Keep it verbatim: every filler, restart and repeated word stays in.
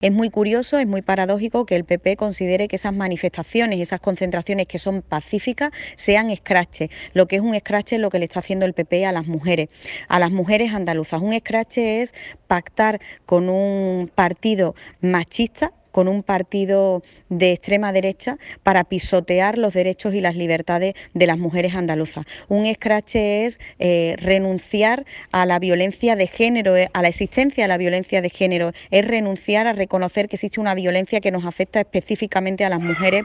Es muy curioso, es muy paradójico que el P P considere que esas manifestaciones, esas concentraciones que son pacíficas, sean escraches. Lo que es un escrache es lo que le está haciendo el P P a las mujeres, a las mujeres andaluzas. Un escrache es pactar con un partido machista, con un partido de extrema derecha, para pisotear los derechos y las libertades de las mujeres andaluzas. Un escrache es eh, renunciar a la violencia de género, eh, a la existencia de la violencia de género, es renunciar a reconocer que existe una violencia que nos afecta específicamente a las mujeres